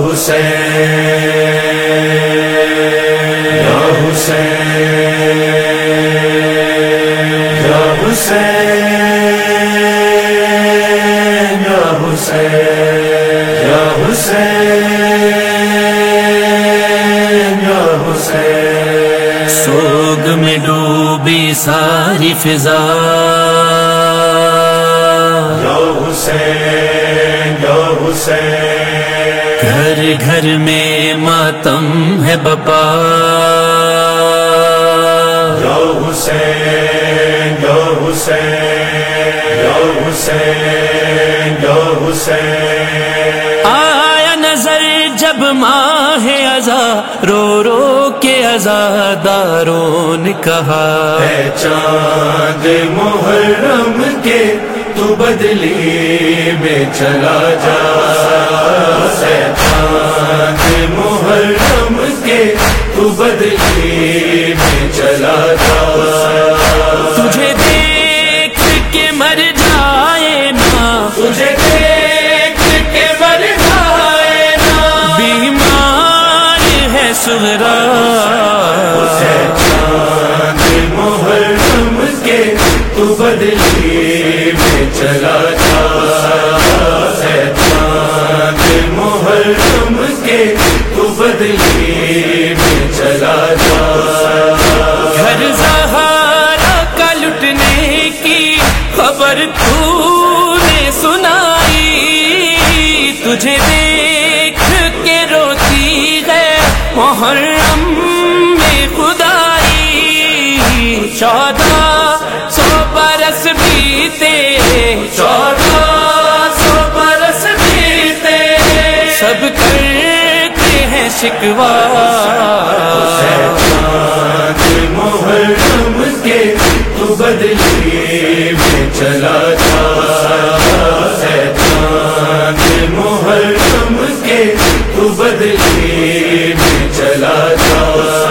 سوگ میں ڈوبی ساری فضا، یا حسین یا حسین، گھر گھر میں ماتم ہے بپا، یا حسین یا حسین، یا حسین یا حسین۔ آیا نظر جب ماہ ازا، رو رو کے عزاداروں نے کہا، اے چاند محرم کے تو بدلی میں چلا جا، اے چاند محرم کے تو بدلی میں چلا جا، تجھے دیکھ کے مر جائے نا، تجھے دیکھ کے مر جائے نا، بیمار ہے سغرا، اے چاند محرم کے تو بدلی میں چلا جا، اے چاند محرم کے تو بدلی میں چلا جا۔ گھر زہرا کا لٹنے کی خبر تو نے سنائی، تجھے دیکھ کے روتی ہے محرم میں خدائی، 1400 برس بیتے، 1400 برس بیتے، سب کرتے ہیں شکوا، چاند محرم کے تو بدلی میں چلا جا، اے چاند محرم کے تو بدلی میں چلا جا۔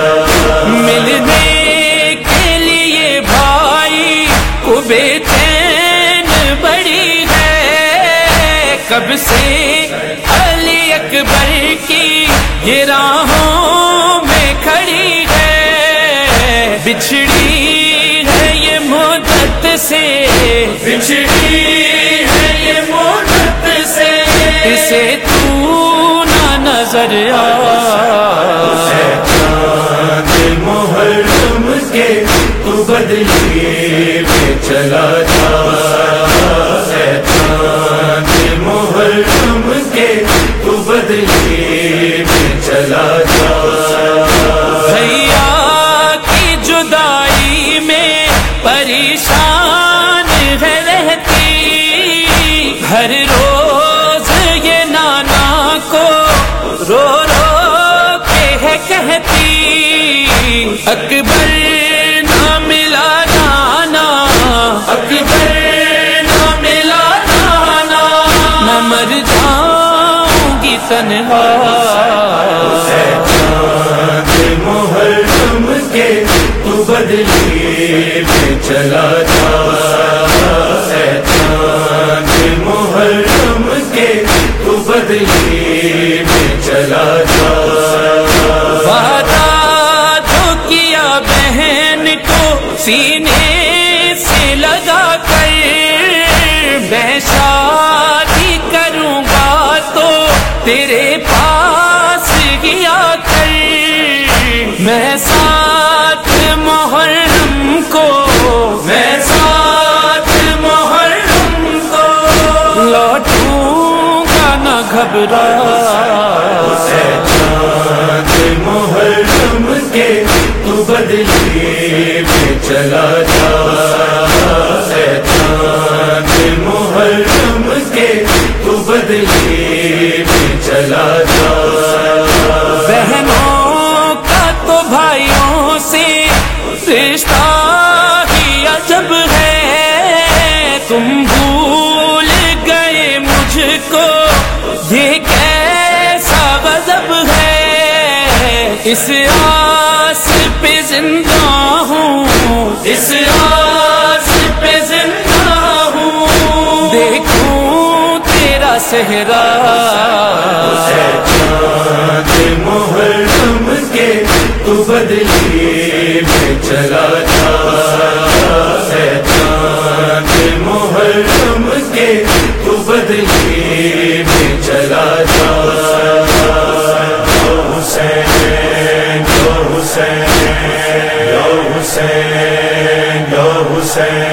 ملنے کے لیے بھائی کو بے چین بڑی ہے، کب سے علی اکبر کی یہ راہوں میں کھڑی ہے، بچھڑی ہے یہ مدت سے، بچھڑی ہے یہ مدت سے، اسے تو نہ نظر آ، چاند محرم کے تو بدلی میں چلا جا، اے چاند محرم کے تو بدلی میں چلا جا۔ بھیا کی جدائی میں پریشان ہے رہتی، ہر روز یہ نانا کو رو رو کے ہے کہتی، اکبر نہ ملا نانا، اکبر نہ ملا نانا، نہ مر جاؤں گی تنہا، چاند محرم کے تو بدلی میں چلا جا، اے چاند محرم کے تو بدلی میں چلا جا۔ وعدہ جو کیا بہن کو سینے سے لگا کر، میں شادی کروں گا تو تیرے پاس ہی آ کر، میں ساتھ محرم کو، میں ساتھ محرم کو لوٹوں گا نہ گھبرا، اے چاند محرم کے تو بدلی میں چلا جا، اے چاند محرم کے تو بدلی میں چلا جا۔ بہنوں کا تو بھائیوں سے رشتہ ہی عجب ہے، تم بھول گئے مجھ کو، یہ کیسا غضب ہے، اس آس پہ زندہ ہوں، اس آس پہ زندہ ہوں، دیکھوں تیرا صحرا، اے چاند بدلی میں چلا جا، اے چاند محرم کے تو بدلی میں چلا جا، حسین یا حسین یا حسین یا حسین